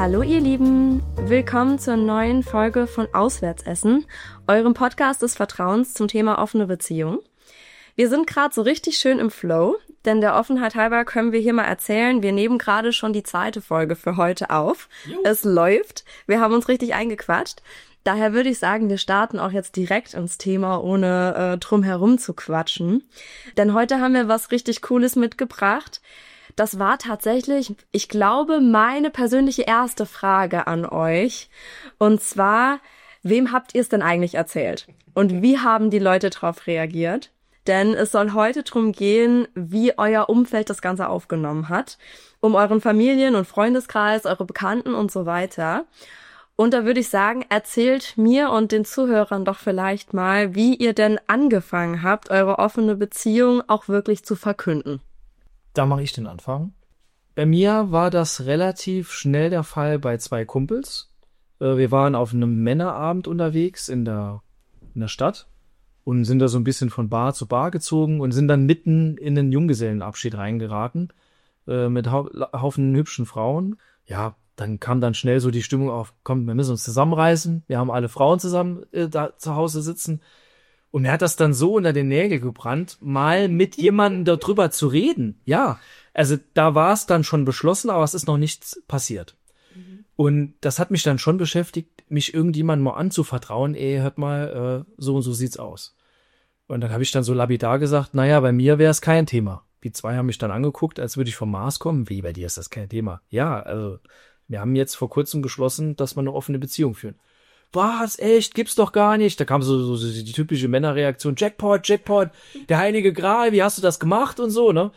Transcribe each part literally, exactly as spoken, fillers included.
Hallo ihr Lieben, willkommen zur neuen Folge von Auswärtsessen, eurem Podcast des Vertrauens zum Thema offene Beziehung. Wir sind gerade so richtig schön im Flow, denn der Offenheit halber können wir hier mal erzählen, wir nehmen gerade schon die zweite Folge für heute auf. Jo. Es läuft, wir haben uns richtig eingequatscht. Daher würde ich sagen, wir starten auch jetzt direkt ins Thema, ohne äh, drum herum zu quatschen. Denn heute haben wir was richtig Cooles mitgebracht. Das war tatsächlich, ich glaube, meine persönliche erste Frage an euch. Und zwar, wem habt ihr es denn eigentlich erzählt? Und wie haben die Leute darauf reagiert? Denn es soll heute darum gehen, wie euer Umfeld das Ganze aufgenommen hat. Um euren Familien- und Freundeskreis, eure Bekannten und so weiter. Und da würde ich sagen, erzählt mir und den Zuhörern doch vielleicht mal, wie ihr denn angefangen habt, eure offene Beziehung auch wirklich zu verkünden. Da mache ich den Anfang. Bei mir war das relativ schnell der Fall bei zwei Kumpels. Wir waren auf einem Männerabend unterwegs in der, in der Stadt und sind da so ein bisschen von Bar zu Bar gezogen und sind dann mitten in den Junggesellenabschied reingeraten äh, mit hau- Haufen hübschen Frauen. Ja, dann kam dann schnell so die Stimmung auf, komm, wir müssen uns zusammenreißen. Wir haben alle Frauen zusammen äh, da zu Hause sitzen. Und mir hat das dann so unter den Nägeln gebrannt, mal mit jemandem darüber zu reden. Ja, also da war es dann schon beschlossen, aber es ist noch nichts passiert. Mhm. Und das hat mich dann schon beschäftigt, mich irgendjemandem mal anzuvertrauen, ey, hört mal, äh, so und so sieht's aus. Und dann habe ich dann so lapidar gesagt, naja, bei mir wäre es kein Thema. Die zwei haben mich dann angeguckt, als würde ich vom Mars kommen. Wie, bei dir ist das kein Thema? Ja, also wir haben jetzt vor kurzem beschlossen, dass wir eine offene Beziehung führen. Was, echt, gibt's doch gar nicht. Da kam so, so, so die typische Männerreaktion, Jackpot, Jackpot, der heilige Gral, wie hast du das gemacht und so, ne?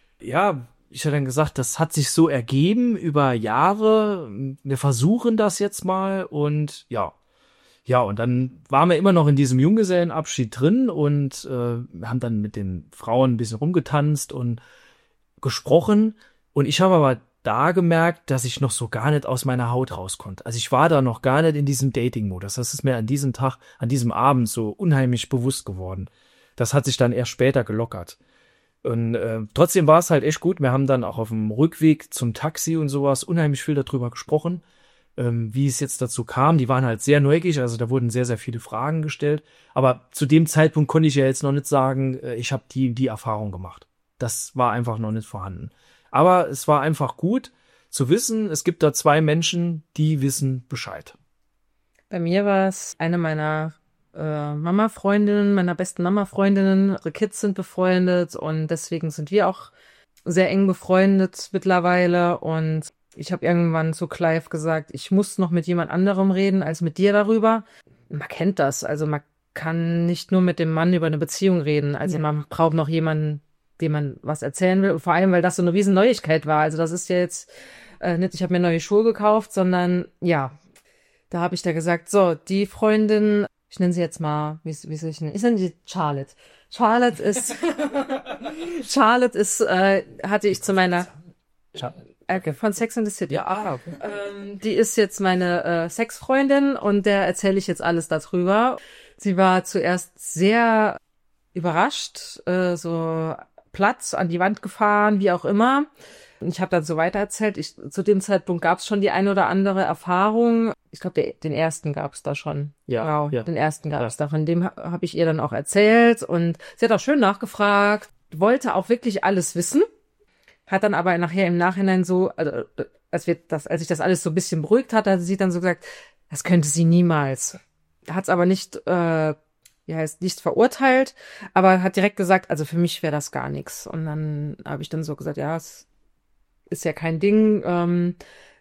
Ja, ich habe dann gesagt, das hat sich so ergeben über Jahre, wir versuchen das jetzt mal und ja. Ja, und dann waren wir immer noch in diesem Junggesellenabschied drin und äh, haben dann mit den Frauen ein bisschen rumgetanzt und gesprochen und ich habe aber da gemerkt, dass ich noch so gar nicht aus meiner Haut raus konnte. Also ich war da noch gar nicht in diesem Dating-Modus. Das ist mir an diesem Tag, an diesem Abend so unheimlich bewusst geworden. Das hat sich dann erst später gelockert. Und äh, trotzdem war es halt echt gut. Wir haben dann auch auf dem Rückweg zum Taxi und sowas unheimlich viel darüber gesprochen, ähm, wie es jetzt dazu kam. Die waren halt sehr neugierig, also da wurden sehr, sehr viele Fragen gestellt. Aber zu dem Zeitpunkt konnte ich ja jetzt noch nicht sagen, äh, ich habe die, die Erfahrung gemacht. Das war einfach noch nicht vorhanden. Aber es war einfach gut zu wissen, es gibt da zwei Menschen, die wissen Bescheid. Bei mir war es eine meiner äh, Mama-Freundinnen, meiner besten Mama-Freundinnen. Unsere Kids sind befreundet und deswegen sind wir auch sehr eng befreundet mittlerweile. Und ich habe irgendwann zu Clive gesagt, ich muss noch mit jemand anderem reden als mit dir darüber. Man kennt das, also man kann nicht nur mit dem Mann über eine Beziehung reden. Also ja. Man braucht noch jemanden, dem man was erzählen will, vor allem, weil das so eine riesen Neuigkeit war. Also das ist ja jetzt äh, nicht, ich habe mir neue Schuhe gekauft, sondern ja, da habe ich da gesagt, so, die Freundin, ich nenne sie jetzt mal, wie, wie soll ich nennen? Ich nenne sie Charlotte. Charlotte ist, Charlotte ist, äh, hatte ich zu meiner, okay, von Sex and the City. Ja, ah, okay. ähm, die ist jetzt meine äh, Sexfreundin und der erzähle ich jetzt alles darüber. Sie war zuerst sehr überrascht, äh, so Platz an die Wand gefahren, wie auch immer. Und ich habe dann so weitererzählt. Ich, zu dem Zeitpunkt gab es schon die ein oder andere Erfahrung. Ich glaube, den ersten gab es da schon. Ja, wow, ja. Den ersten gab es ja. da. Von dem ha- habe ich ihr dann auch erzählt. Und sie hat auch schön nachgefragt, wollte auch wirklich alles wissen. Hat dann aber nachher im Nachhinein so, also, als, wir das, als ich das alles so ein bisschen beruhigt hatte, hat sie dann so gesagt, das könnte sie niemals. Hat es aber nicht äh, ja, heißt nicht verurteilt, aber hat direkt gesagt, also für mich wäre das gar nichts. Und dann habe ich dann so gesagt, ja, es ist ja kein Ding. Ähm,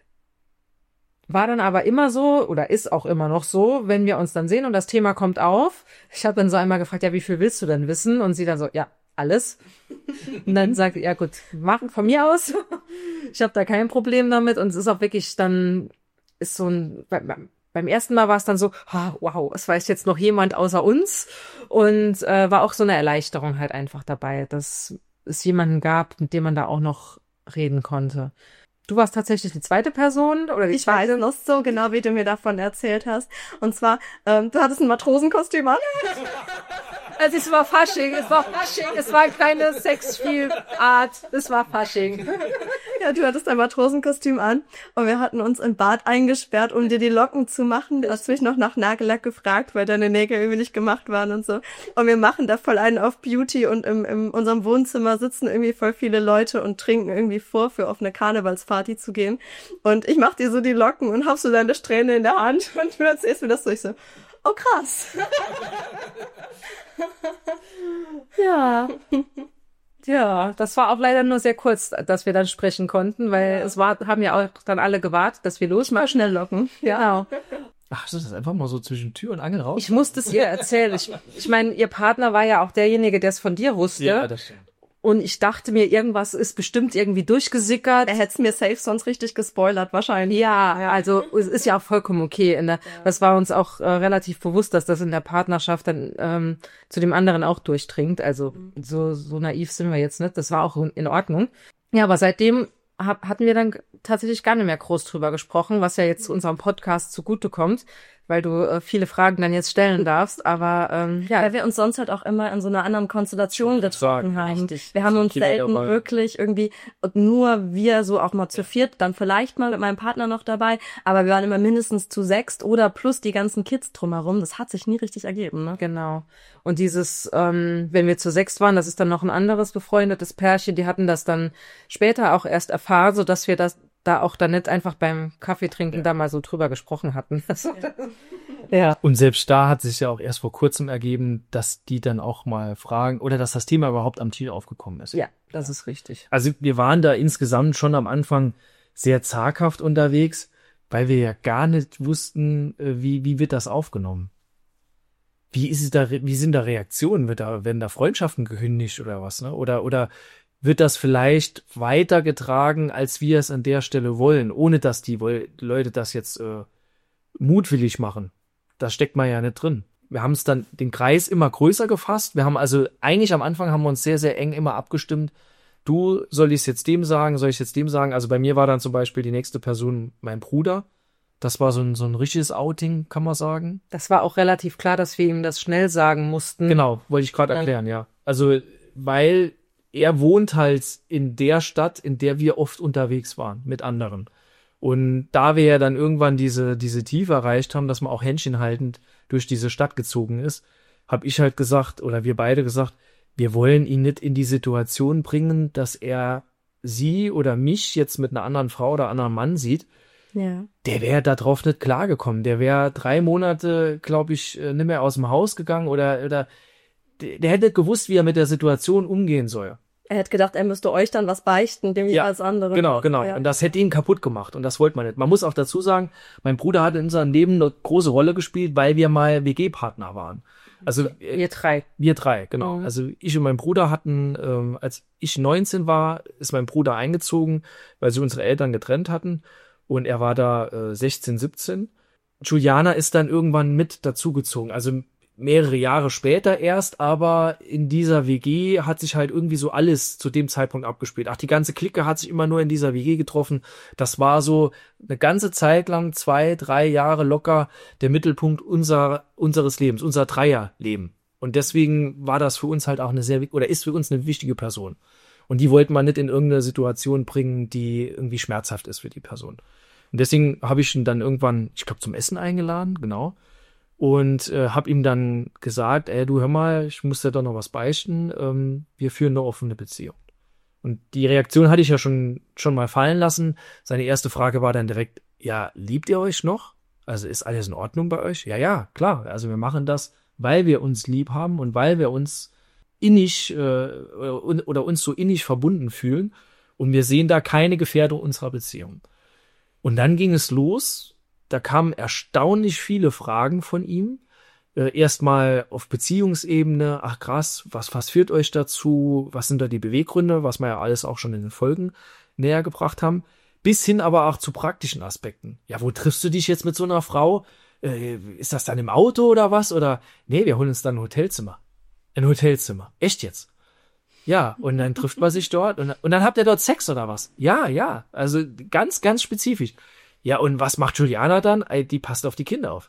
war dann aber immer so oder ist auch immer noch so, wenn wir uns dann sehen und das Thema kommt auf. Ich habe dann so einmal gefragt, ja, wie viel willst du denn wissen? Und sie dann so, ja, alles. Und dann sagt, ja gut, machen von mir aus. Ich habe da kein Problem damit und es ist auch wirklich dann, ist so ein, beim ersten Mal war es dann so, oh, wow, es weiß jetzt noch jemand außer uns und äh, war auch so eine Erleichterung halt einfach dabei, dass es jemanden gab, mit dem man da auch noch reden konnte. Du warst tatsächlich die zweite Person? Oder die ich zweite? weiß noch so genau, wie du mir davon erzählt hast. Und zwar, ähm, du hattest ein Matrosenkostüm an. Also es war Fasching, es war Fasching, es war keine Sexspielart, es war Fasching. Ja, du hattest ein Matrosenkostüm an und wir hatten uns im Bad eingesperrt, um dir die Locken zu machen. Du hast mich noch nach Nagellack gefragt, weil deine Nägel irgendwie nicht gemacht waren und so. Und wir machen da voll einen auf Beauty und im, in unserem Wohnzimmer sitzen irgendwie voll viele Leute und trinken irgendwie vor, für auf eine Karnevalsparty zu gehen. Und ich mach dir so die Locken und hab so deine Strähne in der Hand und du erzählst mir das so. Ich so, oh krass. Ja. Ja, das war auch leider nur sehr kurz, dass wir dann sprechen konnten, weil ja. es war, haben ja auch dann alle gewartet, dass wir los mal schnell locken. Ja. Genau. Ach, das ist einfach mal so zwischen Tür und Angel raus. Ich musste es ihr erzählen. Ich, ich meine, ihr Partner war ja auch derjenige, der es von dir wusste. Ja, das stimmt. Und ich dachte mir, irgendwas ist bestimmt irgendwie durchgesickert. Er hätte es mir safe sonst richtig gespoilert, wahrscheinlich. Ja, ja, also es ist ja auch vollkommen okay. In der, ja. Das war uns auch äh, relativ bewusst, dass das in der Partnerschaft dann ähm, zu dem anderen auch durchdringt. Also mhm. so so naiv sind wir jetzt nicht. Das war auch in Ordnung. Ja, aber seitdem hab, hatten wir dann tatsächlich gar nicht mehr groß drüber gesprochen, was ja jetzt zu unserem Podcast zugutekommt, weil du äh, viele Fragen dann jetzt stellen darfst, aber ähm, ja. Weil wir uns sonst halt auch immer in so einer anderen Konstellation getroffen haben. Wir haben uns Kinder selten dabei. wirklich irgendwie, und nur wir so auch mal zu viert, dann vielleicht mal mit meinem Partner noch dabei, aber wir waren immer mindestens zu sechst oder plus die ganzen Kids drumherum. Das hat sich nie richtig ergeben, ne? Genau. Und dieses, ähm, wenn wir zu sechst waren, das ist dann noch ein anderes befreundetes Pärchen, die hatten das dann später auch erst erfahren, so dass wir das da auch dann nicht einfach beim Kaffee trinken ja. da mal so drüber gesprochen hatten. Ja. Und selbst da hat sich ja auch erst vor kurzem ergeben, dass die dann auch mal fragen oder dass das Thema überhaupt am Tisch aufgekommen ist. Ja, das ist richtig. Also wir waren da insgesamt schon am Anfang sehr zaghaft unterwegs, weil wir ja gar nicht wussten, wie wie wird das aufgenommen. Wie ist es da, wie sind da Reaktionen? Wird da, werden da Freundschaften gekündigt oder was, ne? Oder, oder wird das vielleicht weitergetragen, als wir es an der Stelle wollen, ohne dass die Leute das jetzt äh, mutwillig machen. Da steckt man ja nicht drin. Wir haben es dann den Kreis immer größer gefasst. Wir haben also eigentlich am Anfang haben wir uns sehr, sehr eng immer abgestimmt. Du, soll ich es jetzt dem sagen, soll ich es jetzt dem sagen? Also bei mir war dann zum Beispiel die nächste Person mein Bruder. Das war so ein, so ein richtiges Outing, kann man sagen. Das war auch relativ klar, dass wir ihm das schnell sagen mussten. Genau, wollte ich gerade erklären, ja. Also, weil er wohnt halt in der Stadt, in der wir oft unterwegs waren mit anderen. Und da wir ja dann irgendwann diese diese Tiefe erreicht haben, dass man auch händchenhaltend durch diese Stadt gezogen ist, habe ich halt gesagt, oder wir beide gesagt, wir wollen ihn nicht in die Situation bringen, dass er sie oder mich jetzt mit einer anderen Frau oder anderen Mann sieht. Ja. Der wäre da drauf nicht klargekommen. Der wäre drei Monate, glaube ich, nicht mehr aus dem Haus gegangen oder oder der, der hätte gewusst, wie er mit der Situation umgehen soll. Er hätte gedacht, er müsste euch dann was beichten, dem ja, als andere. Genau, genau. Ja. Und das hätte ihn kaputt gemacht. Und das wollte man nicht. Man muss auch dazu sagen, mein Bruder hat in unserem Leben eine große Rolle gespielt, weil wir mal W G-Partner waren. Also wir drei. Wir drei, genau. Mhm. Also ich und mein Bruder hatten, ähm, als ich neunzehn war, ist mein Bruder eingezogen, weil sie unsere Eltern getrennt hatten. Und er war da äh, sechzehn, siebzehn. Juliana ist dann irgendwann mit dazugezogen. Also mehrere Jahre später erst, aber in dieser W G hat sich halt irgendwie so alles zu dem Zeitpunkt abgespielt. Ach, die ganze Clique hat sich immer nur in dieser W G getroffen. Das war so eine ganze Zeit lang, zwei, drei Jahre locker der Mittelpunkt unser, unseres Lebens, unser Dreierleben. Und deswegen war das für uns halt auch eine sehr, oder ist für uns eine wichtige Person. Und die wollten wir nicht in irgendeine Situation bringen, die irgendwie schmerzhaft ist für die Person. Und deswegen habe ich ihn dann irgendwann, ich glaube, zum Essen eingeladen, genau. Und äh, habe ihm dann gesagt, ey, du hör mal, ich muss dir doch noch was beichten, ähm, wir führen eine offene Beziehung. Und die Reaktion hatte ich ja schon schon mal fallen lassen. Seine erste Frage war dann direkt, ja, liebt ihr euch noch? Also ist alles in Ordnung bei euch? Ja, ja, klar. Also wir machen das, weil wir uns lieb haben und weil wir uns innig äh, oder, oder uns so innig verbunden fühlen. Und wir sehen da keine Gefährdung unserer Beziehung. Und dann ging es los. Da kamen erstaunlich viele Fragen von ihm. Äh, erstmal auf Beziehungsebene. Ach krass, was, was führt euch dazu? Was sind da die Beweggründe? Was wir ja alles auch schon in den Folgen näher gebracht haben. Bis hin aber auch zu praktischen Aspekten. Ja, wo triffst du dich jetzt mit so einer Frau? Äh, ist das dann im Auto oder was? Oder, nee, wir holen uns dann ein Hotelzimmer. Ein Hotelzimmer. Echt jetzt? Ja, und dann trifft man sich dort. Und, und dann habt ihr dort Sex oder was? Ja, ja. Also ganz, ganz spezifisch. Ja, und was macht Juliana dann? Die passt auf die Kinder auf.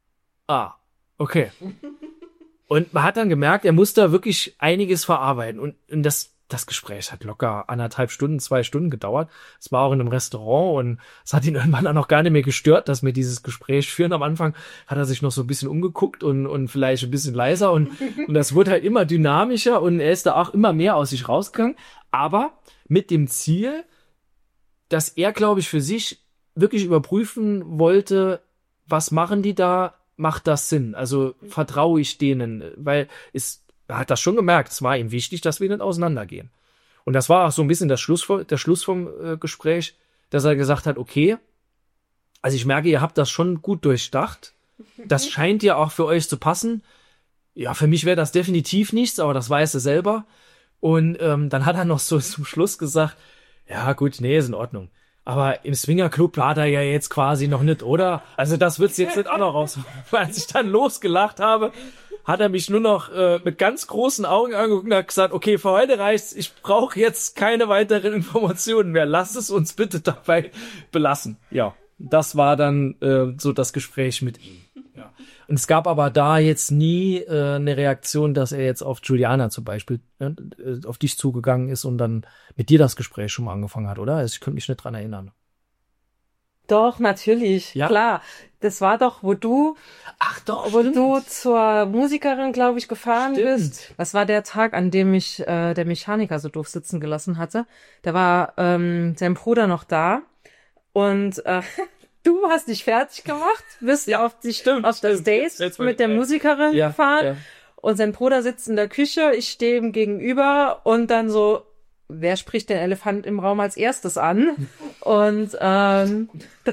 Ah, okay. Und man hat dann gemerkt, er muss da wirklich einiges verarbeiten. Und, und das das Gespräch hat locker anderthalb Stunden, zwei Stunden gedauert. Es war auch in einem Restaurant und es hat ihn irgendwann dann auch gar nicht mehr gestört, dass wir dieses Gespräch führen. Am Anfang hat er sich noch so ein bisschen umgeguckt und, und vielleicht ein bisschen leiser und, und das wurde halt immer dynamischer und er ist da auch immer mehr aus sich rausgegangen. Aber mit dem Ziel, dass er, glaube ich, für sich wirklich überprüfen wollte, was machen die da, macht das Sinn? Also vertraue ich denen? Weil es er hat das schon gemerkt, es war ihm wichtig, dass wir nicht auseinandergehen. Und das war auch so ein bisschen der Schluss, der Schluss vom äh, Gespräch, dass er gesagt hat, okay, also ich merke, ihr habt das schon gut durchdacht. Das scheint ja auch für euch zu passen. Ja, für mich wäre das definitiv nichts, aber das weiß er selber. Und ähm, dann hat er noch so zum Schluss gesagt, ja gut, nee, ist in Ordnung. Aber im Swingerclub war er ja jetzt quasi noch nicht, oder? Also das wird's jetzt nicht auch noch raus. Als ich dann losgelacht habe, hat er mich nur noch äh, mit ganz großen Augen angeguckt und hat gesagt, okay, für heute reicht's, ich brauche jetzt keine weiteren Informationen mehr. Lass es uns bitte dabei belassen. Ja, das war dann äh, so das Gespräch mit ihm. Ja. Und es gab aber da jetzt nie äh, eine Reaktion, dass er jetzt auf Juliana zum Beispiel, äh, auf dich zugegangen ist und dann mit dir das Gespräch schon mal angefangen hat, oder? Also ich könnte mich nicht dran erinnern. Doch, natürlich, Ja? klar. Das war doch, wo du, Ach doch, wo du zur Musikerin, glaube ich, gefahren Stimmt. bist. Das war der Tag, an dem mich äh, der Mechaniker so doof sitzen gelassen hatte. Da war ähm, sein Bruder noch da und äh, du hast dich fertig gemacht, bist Ja, auf, dich, stimmt, auf das stimmt. Date Jetzt mal- mit der äh, Musikerin ja, gefahren. ja. Und sein Bruder sitzt in der Küche, ich stehe ihm gegenüber und dann so, wer spricht den Elefant im Raum als erstes an? Und ähm,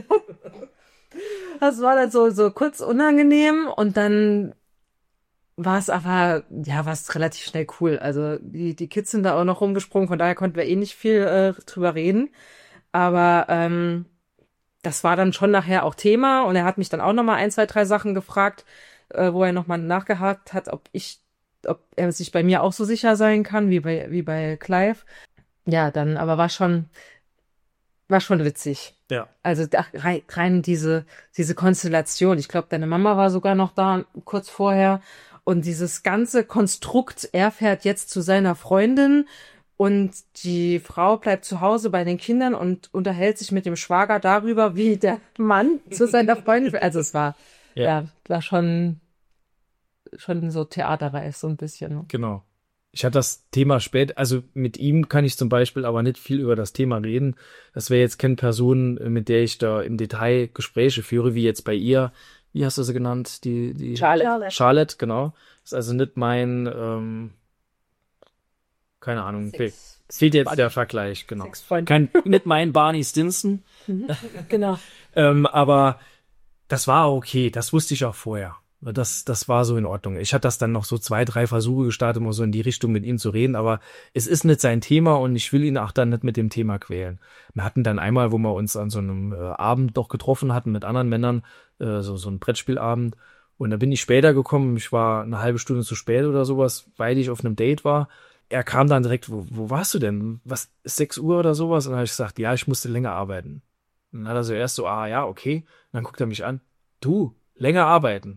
das war dann so, so kurz unangenehm und dann war es aber, ja, war es relativ schnell cool. Also die, die Kids sind da auch noch rumgesprungen, von daher konnten wir eh nicht viel äh, drüber reden. Aber ähm, das war dann schon nachher auch Thema und er hat mich dann auch nochmal ein, zwei, drei Sachen gefragt, äh, wo er nochmal nachgehakt hat, ob ich, ob er sich bei mir auch so sicher sein kann, wie bei, wie bei Clive. Ja, dann, aber war schon, war schon witzig. Ja. Also da, rein, rein diese, diese Konstellation. Ich glaube, deine Mama war sogar noch da kurz vorher. Und dieses ganze Konstrukt, er fährt jetzt zu seiner Freundin und die Frau bleibt zu Hause bei den Kindern und unterhält sich mit dem Schwager darüber, wie der Mann zu seiner Freundin fährt. Also es war, Ja. ja, war schon, schon so theaterreif, so ein bisschen. Genau. Ich hatte das Thema spät, also mit ihm kann ich zum Beispiel aber nicht viel über das Thema reden. Das wäre jetzt keine Person, mit der ich da im Detail Gespräche führe, wie jetzt bei ihr. Wie hast du sie genannt? Die, die Charlotte. Charlotte, genau. Das ist also nicht mein, ähm, keine Ahnung, fe- fehlt jetzt der Vergleich, genau. Sexfreund. Kein, nicht mein Barney Stinson, Genau. ähm, aber das war okay, das wusste ich auch vorher. Das, das war so in Ordnung. Ich hatte das dann noch so zwei, drei Versuche gestartet, mal so in die Richtung mit ihm zu reden, aber es ist nicht sein Thema und ich will ihn auch dann nicht mit dem Thema quälen. Wir hatten dann einmal, wo wir uns an so einem äh, Abend doch getroffen hatten mit anderen Männern, äh, so, so ein Brettspielabend, und da bin ich später gekommen, ich war eine halbe Stunde zu spät oder sowas, weil ich auf einem Date war. Er kam dann direkt, wo, wo warst du denn? Was, ist sechs Uhr oder sowas? Und dann habe ich gesagt, ja, ich musste länger arbeiten. Und dann hat er so erst so, ah ja, okay. Und dann guckt er mich an, du, länger arbeiten.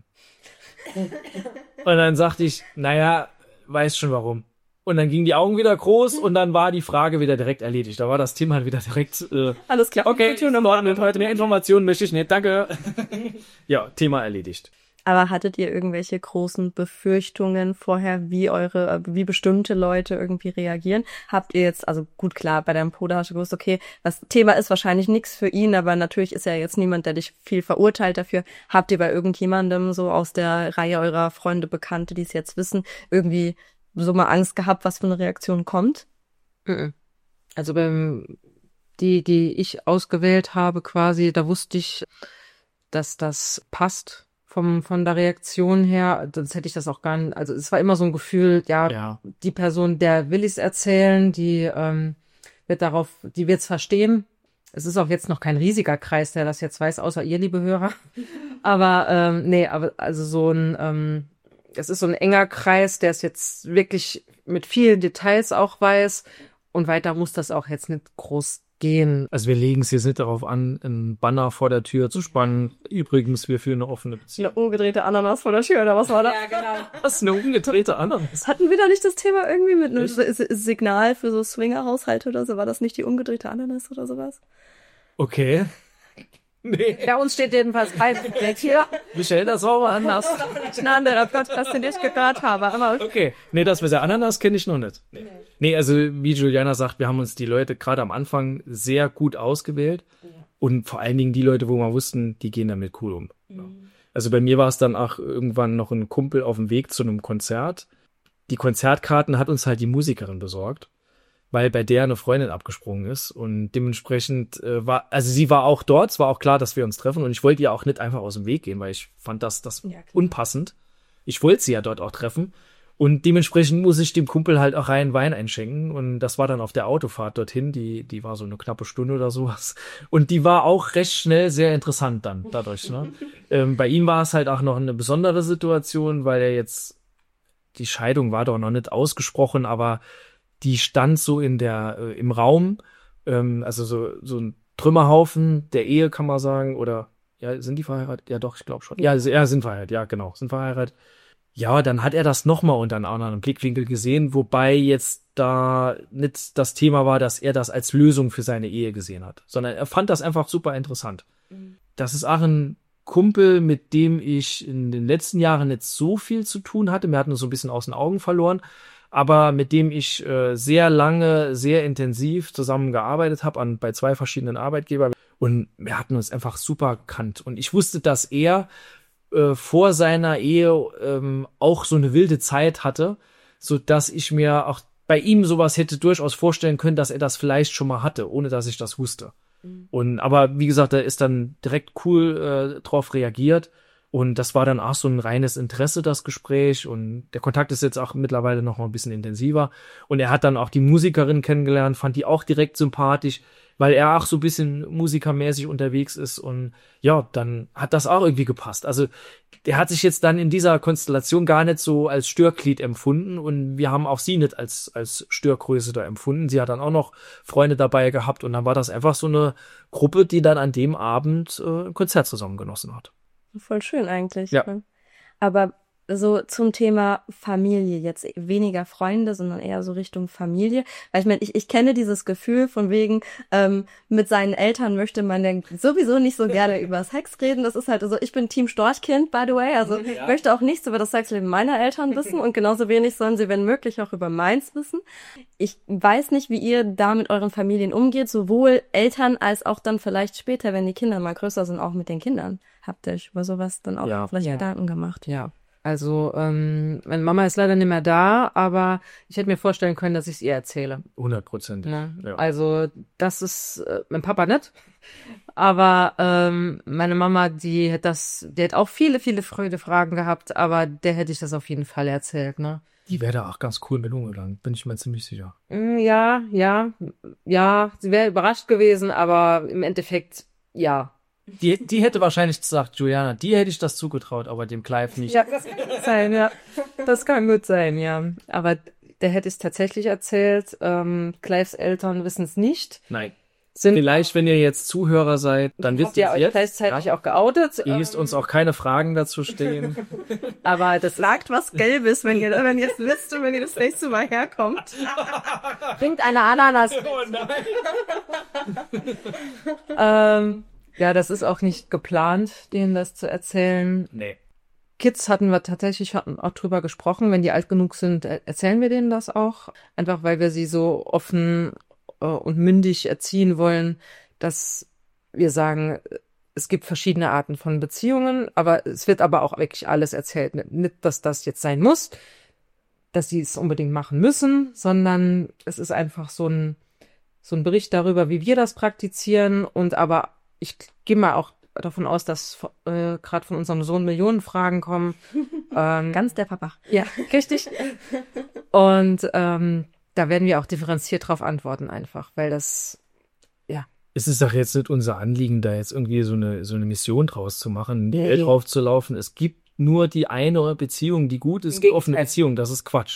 Und dann sagte ich, naja, weiß schon warum. Und dann gingen die Augen wieder groß und dann war die Frage wieder direkt erledigt. Da war das Thema halt wieder direkt, äh, Alles klar. okay, in Ordnung, heute mehr Informationen möchte ich nicht, danke. Ja, Thema erledigt. Aber hattet ihr irgendwelche großen Befürchtungen vorher, wie eure, wie bestimmte Leute irgendwie reagieren? Habt ihr jetzt, also gut, klar, bei deinem Bruder hast du gewusst, okay, das Thema ist wahrscheinlich nichts für ihn, aber natürlich ist er jetzt niemand, der dich viel verurteilt dafür. Habt ihr bei irgendjemandem so aus der Reihe eurer Freunde, Bekannte, die es jetzt wissen, irgendwie so mal Angst gehabt, was für eine Reaktion kommt? Mhm. Also beim, die, die ich ausgewählt habe quasi, da wusste ich, dass das passt. Vom, von der Reaktion her, sonst hätte ich das auch gar nicht, also es war immer so ein Gefühl, ja, Ja. die Person, der will ich's erzählen, die ähm, wird darauf, die wird's verstehen. Es ist auch jetzt noch kein riesiger Kreis, der das jetzt weiß, außer ihr, liebe Hörer. Aber ähm, nee, aber also so ein, ähm, es ist so ein enger Kreis, der es jetzt wirklich mit vielen Details auch weiß und weiter muss das auch jetzt nicht groß gehen. Also wir legen es jetzt nicht darauf an, einen Banner vor der Tür zu spannen. Übrigens, wir führen eine offene Beziehung. Eine umgedrehte Ananas vor der Tür, oder was war das? Ja, genau. Was, eine umgedrehte Ananas? Hatten wir da nicht das Thema irgendwie mit einem S- Signal für so Swinger-Haushalte oder so? War das nicht die umgedrehte Ananas oder sowas? Okay. Nee. Bei uns steht jedenfalls ein hier. Michelle, das war aber anders. Ein anderer Podcast, den ich gehört habe. Aber Okay. Nee, das mit der Ananas kenne ich noch nicht. Nee. nee, also wie Juliana sagt, wir haben uns die Leute gerade am Anfang sehr gut ausgewählt. Und vor allen Dingen die Leute, wo wir wussten, die gehen damit cool um. Mhm. Also bei mir war es dann auch irgendwann noch ein Kumpel auf dem Weg zu einem Konzert. Die Konzertkarten hat uns halt die Musikerin besorgt, weil bei der eine Freundin abgesprungen ist und dementsprechend äh, war, also sie war auch dort, es war auch klar, dass wir uns treffen und ich wollte ihr auch nicht einfach aus dem Weg gehen, weil ich fand das, das Ja, klar. unpassend. Ich wollte sie ja dort auch treffen und dementsprechend muss ich dem Kumpel halt auch rein Wein einschenken und das war dann auf der Autofahrt dorthin, die, die war so eine knappe Stunde oder sowas und die war auch recht schnell sehr interessant dann dadurch. Ne? ähm, bei ihm war es halt auch noch eine besondere Situation, weil er jetzt, die Scheidung war doch noch nicht ausgesprochen, aber die stand so in der äh, im Raum, ähm, also so so ein Trümmerhaufen der Ehe, kann man sagen, oder ja, sind die verheiratet? Ja, doch, ich glaube schon. Ja, sie ja, sind verheiratet, ja, genau, sind verheiratet. Ja, dann hat er das nochmal unter einem anderen Blickwinkel gesehen, wobei jetzt da nicht das Thema war, dass er das als Lösung für seine Ehe gesehen hat, sondern er fand das einfach super interessant. Mhm. Das ist auch ein Kumpel, mit dem ich in den letzten Jahren nicht so viel zu tun hatte. Wir hatten uns so ein bisschen aus den Augen verloren. Aber mit dem ich äh, sehr lange, sehr intensiv zusammengearbeitet habe an bei zwei verschiedenen Arbeitgebern und wir hatten uns einfach super gekannt und ich wusste, dass er äh, vor seiner Ehe ähm, auch so eine wilde Zeit hatte, so dass ich mir auch bei ihm sowas hätte durchaus vorstellen können, dass er das vielleicht schon mal hatte, ohne dass ich das wusste. Mhm. Und aber wie gesagt, er ist dann direkt cool äh, drauf reagiert. Und das war dann auch so ein reines Interesse, das Gespräch. Und der Kontakt ist jetzt auch mittlerweile noch mal ein bisschen intensiver. Und er hat dann auch die Musikerin kennengelernt, fand die auch direkt sympathisch, weil er auch so ein bisschen musikermäßig unterwegs ist. Und ja, dann hat das auch irgendwie gepasst. Also der hat sich jetzt dann in dieser Konstellation gar nicht so als Störglied empfunden. Und wir haben auch sie nicht als, als Störgröße da empfunden. Sie hat dann auch noch Freunde dabei gehabt. Und dann war das einfach so eine Gruppe, die dann an dem Abend äh, ein Konzert zusammen genossen hat. voll schön eigentlich. Ja. Aber so zum Thema Familie jetzt weniger Freunde, sondern eher so Richtung Familie. Weil ich meine, ich, ich kenne dieses Gefühl von wegen, ähm, mit seinen Eltern möchte man dann sowieso nicht so gerne über Sex reden. Das ist halt, also ich bin Team Storchkind, by the way. Also ich Ja. möchte auch nichts über das Sexleben meiner Eltern wissen und genauso wenig sollen sie, wenn möglich, auch über meins wissen. Ich weiß nicht, wie ihr da mit euren Familien umgeht, sowohl Eltern als auch dann vielleicht später, wenn die Kinder mal größer sind, auch mit den Kindern. Habt ihr euch über sowas dann auch Ja. vielleicht Ja. Gedanken gemacht? Ja, also ähm, meine Mama ist leider nicht mehr da, aber ich hätte mir vorstellen können, dass ich es ihr erzähle. Hundertprozentig. Ne? Ja. Also das ist äh, mein Papa nicht, aber ähm, meine Mama, die hat das, die hat auch viele, viele Freude Fragen gehabt, aber der hätte ich das auf jeden Fall erzählt, ne? Die wäre da auch ganz cool mit umgegangen, bin ich mir ziemlich sicher. Mm, Ja, ja, ja, sie wäre überrascht gewesen, aber im Endeffekt ja. Die, die hätte wahrscheinlich gesagt, Juliana, die hätte ich das zugetraut, aber dem Clive nicht. Ja, das kann gut sein, ja. Das kann gut sein, ja. Aber der hätte es tatsächlich erzählt. Ähm, Clives Eltern wissen es nicht. Nein. Sind Vielleicht, wenn ihr jetzt Zuhörer seid, dann wisst habt ihr ihr es euch jetzt. gleichzeitig auch geoutet. Ihr müsst ähm, uns auch keine Fragen dazu stehen. Aber das Sagt was Gelbes, wenn ihr, wenn ihr es wisst und wenn ihr das nächste Mal herkommt. bringt eine Ananas. Oh nein. ähm, ja, das ist auch nicht geplant, denen das zu erzählen. Nee. Kids hatten wir tatsächlich hatten auch drüber gesprochen. Wenn die alt genug sind, er- erzählen wir denen das auch. Einfach weil wir sie so offen äh, und mündig erziehen wollen, dass wir sagen, es gibt verschiedene Arten von Beziehungen, aber es wird aber auch wirklich alles erzählt. Nicht, dass das jetzt sein muss, dass sie es unbedingt machen müssen, sondern es ist einfach so ein, so ein Bericht darüber, wie wir das praktizieren. Und aber ich gehe mal auch davon aus, dass äh, gerade von unserem Sohn Millionen Fragen kommen. ähm, Ganz der Papa. ja, richtig. Und ähm, da werden wir auch differenziert drauf antworten einfach, weil das, ja. Es ist doch jetzt nicht unser Anliegen, da jetzt irgendwie so eine, so eine Mission draus zu machen, Nee. Welt drauf zu laufen. Es gibt nur die eine Beziehung, die gut ist, die Gegenteil. offene Beziehung. Das ist Quatsch.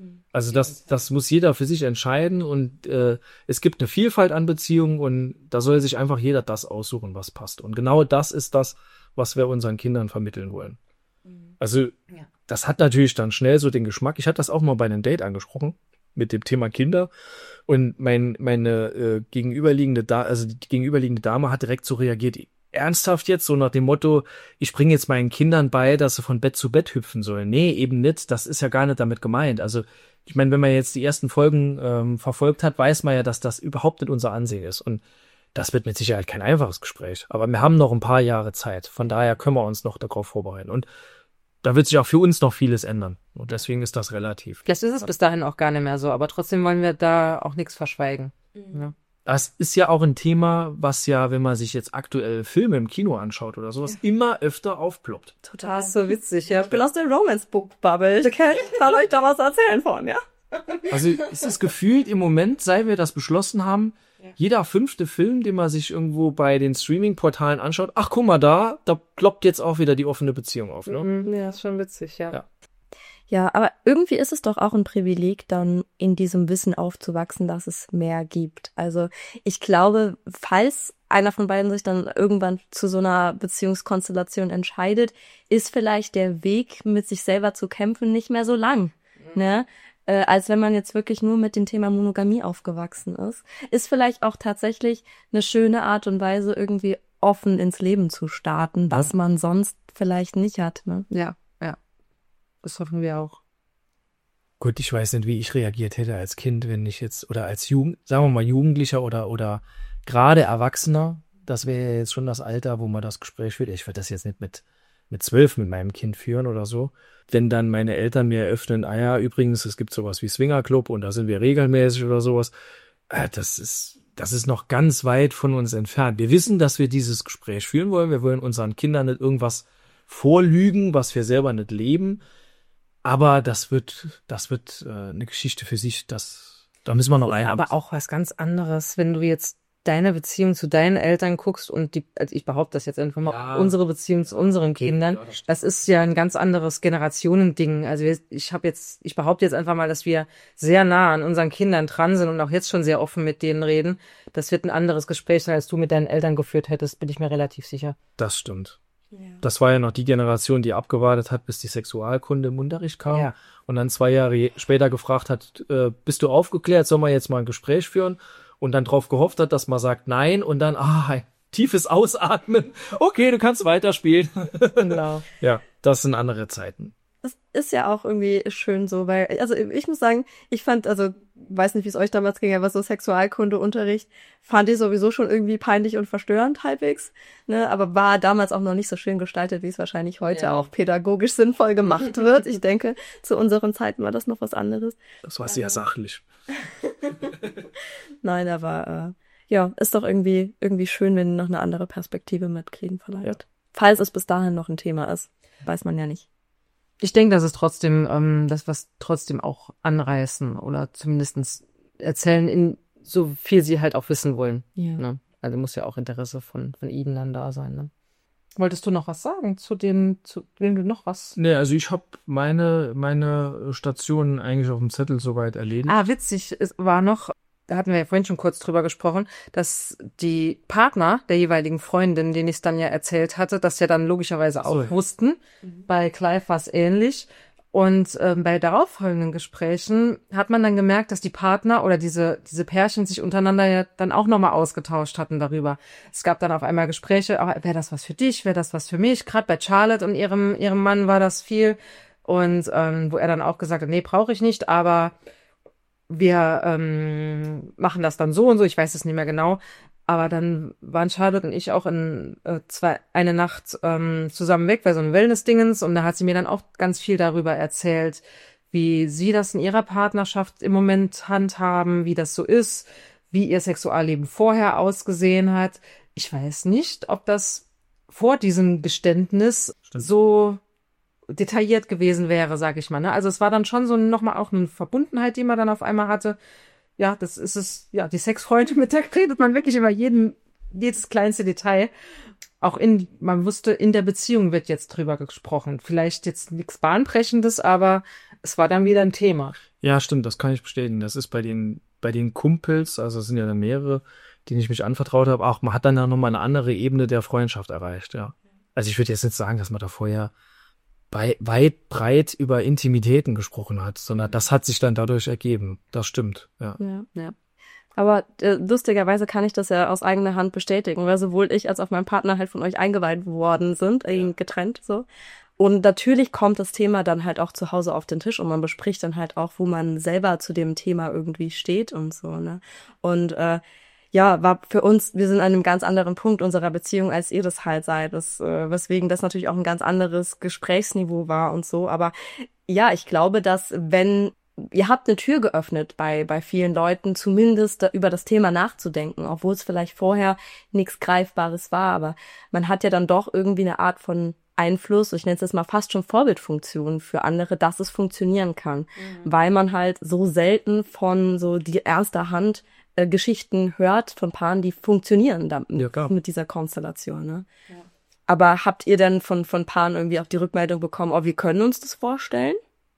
Also das, das muss jeder für sich entscheiden und äh, es gibt eine Vielfalt an Beziehungen und da soll sich einfach jeder das aussuchen, was passt. Und genau das ist das, was wir unseren Kindern vermitteln wollen. Also Ja. das hat natürlich dann schnell so den Geschmack. Ich hatte das auch mal bei einem Date angesprochen mit dem Thema Kinder und mein meine äh, gegenüberliegende da also die gegenüberliegende Dame hat direkt so reagiert. Ernsthaft jetzt, so nach dem Motto, ich bringe jetzt meinen Kindern bei, dass sie von Bett zu Bett hüpfen sollen. Nee, eben nicht. Das ist ja gar nicht damit gemeint. Also, ich meine, wenn man jetzt die ersten Folgen ähm, verfolgt hat, weiß man ja, dass das überhaupt nicht unser Ansehen ist. Und das wird mit Sicherheit kein einfaches Gespräch. Aber wir haben noch ein paar Jahre Zeit. Von daher können wir uns noch darauf vorbereiten. Und da wird sich auch für uns noch vieles ändern. Und deswegen ist das relativ. Vielleicht ist es bis dahin auch gar nicht mehr so, aber trotzdem wollen wir da auch nichts verschweigen. Ja. Das ist ja auch ein Thema, was ja, wenn man sich jetzt aktuell Filme im Kino anschaut oder sowas, ja. immer öfter aufploppt. Total. Das ist so witzig, ja. Ich bin aus der Romance-Book-Bubble. Ich kann euch da was erzählen von, ja? Also ist es gefühlt im Moment, seit wir das beschlossen haben, ja. jeder fünfte Film, den man sich irgendwo bei den Streaming-Portalen anschaut, ach guck mal da, da ploppt jetzt auch wieder die offene Beziehung auf. Ne? Mhm, ja, ist schon witzig, ja. ja. Ja, aber irgendwie ist es doch auch ein Privileg, dann in diesem Wissen aufzuwachsen, dass es mehr gibt. Also ich glaube, falls einer von beiden sich dann irgendwann zu so einer Beziehungskonstellation entscheidet, ist vielleicht der Weg, mit sich selber zu kämpfen, nicht mehr so lang, mhm. ne? Äh, als wenn man jetzt wirklich nur mit dem Thema Monogamie aufgewachsen ist. Ist vielleicht auch tatsächlich eine schöne Art und Weise, irgendwie offen ins Leben zu starten, was man sonst vielleicht nicht hat, ne? Ja. Das hoffen wir auch. Gut, ich weiß nicht, wie ich reagiert hätte als Kind, wenn ich jetzt, oder als Jugend, sagen wir mal Jugendlicher oder oder gerade Erwachsener. Das wäre ja jetzt schon das Alter, wo man das Gespräch führt. Ich würde das jetzt nicht mit mit zwölf mit meinem Kind führen oder so. Wenn dann meine Eltern mir eröffnen, ah ja, übrigens, es gibt sowas wie Swingerclub und da sind wir regelmäßig oder sowas. Äh, das ist das ist noch ganz weit von uns entfernt. Wir wissen, dass wir dieses Gespräch führen wollen. Wir wollen unseren Kindern nicht irgendwas vorlügen, was wir selber nicht leben. Aber das wird, das wird äh, eine Geschichte für sich. Das, da müssen wir noch rein. Aber auch was ganz anderes, wenn du jetzt deine Beziehung zu deinen Eltern guckst und die, also ich behaupte das jetzt einfach mal, ja. unsere Beziehung zu unseren Kindern, ja, das, das ist ja ein ganz anderes Generationending. Also wir, ich habe jetzt, ich behaupte jetzt einfach mal, dass wir sehr nah an unseren Kindern dran sind und auch jetzt schon sehr offen mit denen reden. Das wird ein anderes Gespräch sein, als du mit deinen Eltern geführt hättest, bin ich mir relativ sicher. Das stimmt. Das war ja noch die Generation, die abgewartet hat, bis die Sexualkunde im Unterricht kam ja. und dann zwei Jahre später gefragt hat, äh, bist du aufgeklärt, soll man jetzt mal ein Gespräch führen? Und dann drauf gehofft hat, dass man sagt nein und dann, ah, tiefes Ausatmen, okay, du kannst weiterspielen. Genau. Ja, das sind andere Zeiten. Das ist ja auch irgendwie schön so, weil, also ich muss sagen, ich fand, also weiß nicht, wie es euch damals ging, aber so Sexualkundeunterricht fand ich sowieso schon irgendwie peinlich und verstörend halbwegs, ne, aber war damals auch noch nicht so schön gestaltet, wie es wahrscheinlich heute ja. auch pädagogisch sinnvoll gemacht wird. Ich denke, zu unseren Zeiten war das noch was anderes. Das war sehr sachlich. Nein, aber äh, ja, ist doch irgendwie irgendwie schön, wenn noch eine andere Perspektive mitkriegen vielleicht. Ja. Falls es bis dahin noch ein Thema ist, weiß man ja nicht. Ich denke, dass es trotzdem, ähm, das was trotzdem auch anreißen oder zumindest erzählen, in so viel sie halt auch wissen wollen. Ja. Ne? Also muss ja auch Interesse von von ihnen dann da sein. Ne? Wolltest du noch was sagen zu dem, zu dem du noch was? Nee, also ich habe meine meine Stationen eigentlich auf dem Zettel soweit erledigt. Ah, witzig, es war noch, da hatten wir ja vorhin schon kurz drüber gesprochen, dass die Partner der jeweiligen Freundin, denen ich es dann ja erzählt hatte, das ja dann logischerweise auch so. wussten. Mhm. Bei Clive war es ähnlich. Und ähm, bei darauffolgenden Gesprächen hat man dann gemerkt, dass die Partner oder diese diese Pärchen sich untereinander ja dann auch nochmal ausgetauscht hatten darüber. Es gab dann auf einmal Gespräche, oh, wäre das was für dich, wäre das was für mich? Gerade bei Charlotte und ihrem ihrem Mann war das viel. Und ähm, wo er dann auch gesagt hat, nee, brauche ich nicht, aber wir ähm, machen das dann so und so, ich weiß es nicht mehr genau. Aber dann waren Charlotte und ich auch in äh, zwei, eine Nacht ähm, zusammen weg bei so einem Wellness-Dingens und da hat sie mir dann auch ganz viel darüber erzählt, wie sie das in ihrer Partnerschaft im Moment handhaben, wie das so ist, wie ihr Sexualleben vorher ausgesehen hat. Ich weiß nicht, ob das vor diesem Geständnis Stimmt. so detailliert gewesen wäre, sag ich mal. Ne? Also es war dann schon so nochmal auch eine Verbundenheit, die man dann auf einmal hatte. Ja, das ist es, ja, die Sexfreunde, mit der redet man wirklich über jeden, jedes kleinste Detail. Auch in, man wusste, in der Beziehung wird jetzt drüber gesprochen. Vielleicht jetzt nichts Bahnbrechendes, aber es war dann wieder ein Thema. Ja, stimmt, das kann ich bestätigen. Das ist bei den, bei den Kumpels, also es sind ja dann mehrere, denen ich mich anvertraut habe, auch man hat dann ja nochmal eine andere Ebene der Freundschaft erreicht, ja. Also ich würde jetzt nicht sagen, dass man da vorher bei, weit, breit über Intimitäten gesprochen hat, sondern das hat sich dann dadurch ergeben. Das stimmt, ja. Ja, ja. Aber äh, lustigerweise kann ich das ja aus eigener Hand bestätigen, weil sowohl ich als auch mein Partner halt von euch eingeweiht worden sind, äh, getrennt so. Und natürlich kommt das Thema dann halt auch zu Hause auf den Tisch und man bespricht dann halt auch, wo man selber zu dem Thema irgendwie steht und so, ne? Und äh, ja, war für uns, wir sind an einem ganz anderen Punkt unserer Beziehung, als ihr das halt seid, das, äh, weswegen das natürlich auch ein ganz anderes Gesprächsniveau war und so. Aber ja, ich glaube, dass wenn ihr habt eine Tür geöffnet bei bei vielen Leuten, zumindest da, über das Thema nachzudenken, obwohl es vielleicht vorher nichts Greifbares war, aber man hat ja dann doch irgendwie eine Art von Einfluss, ich nenne es jetzt mal fast schon Vorbildfunktion für andere, dass es funktionieren kann, mhm. weil man halt so selten von so die erster Hand äh, Geschichten hört von Paaren, die funktionieren damit, ja, mit dieser Konstellation. Ne? Ja. Aber habt ihr denn von von Paaren irgendwie auch die Rückmeldung bekommen, oh, wir können uns das vorstellen?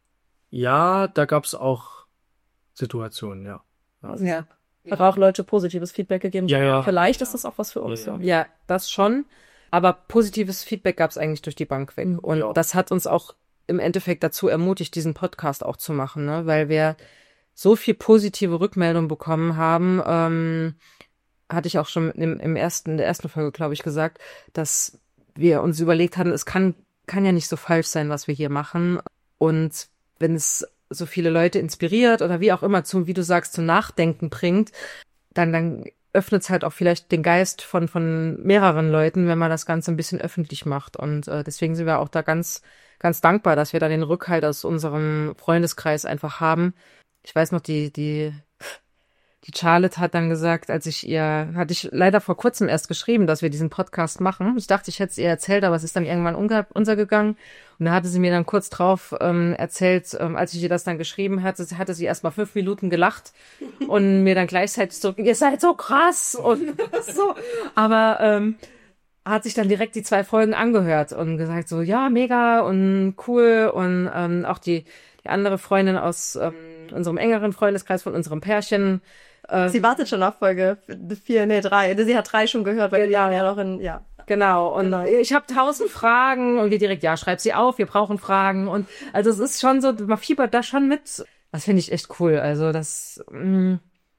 Ja, da gab's auch Situationen, ja. Ja. ja. Hat auch Leute positives Feedback gegeben. Ja, ja. Vielleicht ist das auch was für uns. Ja, ja. ja das schon. Aber positives Feedback gab's eigentlich durch die Bank weg. Und ja. das hat uns auch im Endeffekt dazu ermutigt, diesen Podcast auch zu machen, ne? Weil wir so viel positive Rückmeldung bekommen haben, ähm, hatte ich auch schon im, im ersten, in der ersten Folge, glaube ich, gesagt, dass wir uns überlegt hatten, es kann, kann ja nicht so falsch sein, was wir hier machen. Und wenn es so viele Leute inspiriert oder wie auch immer zum, wie du sagst, zum Nachdenken bringt, dann, dann öffnet es halt auch vielleicht den Geist von, von mehreren Leuten, wenn man das Ganze ein bisschen öffentlich macht. Und äh, deswegen sind wir auch da ganz, ganz dankbar, dass wir da den Rückhalt aus unserem Freundeskreis einfach haben. Ich weiß noch, die, die, die Charlotte hat dann gesagt, als ich ihr, hatte ich leider vor kurzem erst geschrieben, dass wir diesen Podcast machen. Ich dachte, ich hätte es ihr erzählt, aber es ist dann irgendwann unge- untergegangen. Und da hatte sie mir dann kurz drauf ähm, erzählt, ähm, als ich ihr das dann geschrieben hatte, hatte sie erst mal fünf Minuten gelacht und mir dann gleichzeitig so, ihr seid so krass und so. Aber ähm, hat sich dann direkt die zwei Folgen angehört und gesagt so, ja, mega und cool. Und ähm, auch die, die andere Freundin aus ähm, unserem engeren Freundeskreis von unserem Pärchen. Äh, sie wartet schon auf Folge vier, nee, drei. Sie hat drei schon gehört, weil ja, ja noch in, ja. Genau, und genau. Ich habe tausend Fragen und wir direkt, ja, schreib sie auf, wir brauchen Fragen. Und also es ist schon so, man fiebert da schon mit. Das finde ich echt cool. Also das, mh,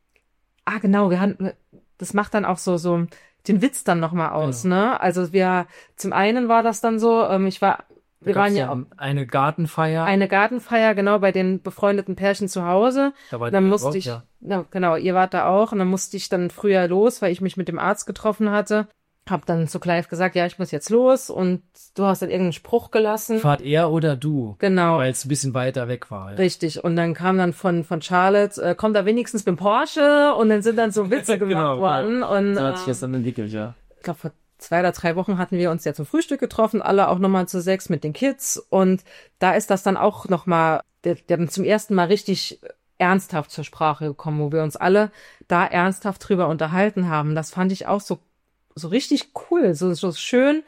ah genau, wir haben, das macht dann auch so so den Witz dann nochmal aus, genau. ne? Also wir, zum einen war das dann so, ähm, ich war, wir da waren ja, ja eine Gartenfeier. Eine Gartenfeier, genau, bei den befreundeten Pärchen zu Hause. Da war dann musste auch, ich, ja. ja, genau, ihr wart da auch und dann musste ich dann früher los, weil ich mich mit dem Arzt getroffen hatte. Hab dann zu Clive gesagt, ja, ich muss jetzt los und du hast dann irgendeinen Spruch gelassen. Fahrt er oder du? Genau. Weil es ein bisschen weiter weg war. Ja. Richtig. Und dann kam dann von von Charlotte, äh, kommt da wenigstens mit dem Porsche und dann sind dann so Witze gemacht genau, worden. Ja. Und, so hat sich das dann entwickelt, ja. Ich glaube, vor zwei oder drei Wochen hatten wir uns ja zum Frühstück getroffen, alle auch nochmal zu sechs mit den Kids. Und da ist das dann auch nochmal, der, der zum ersten Mal richtig ernsthaft zur Sprache gekommen, wo wir uns alle da ernsthaft drüber unterhalten haben. Das fand ich auch so so richtig cool, so, so schön,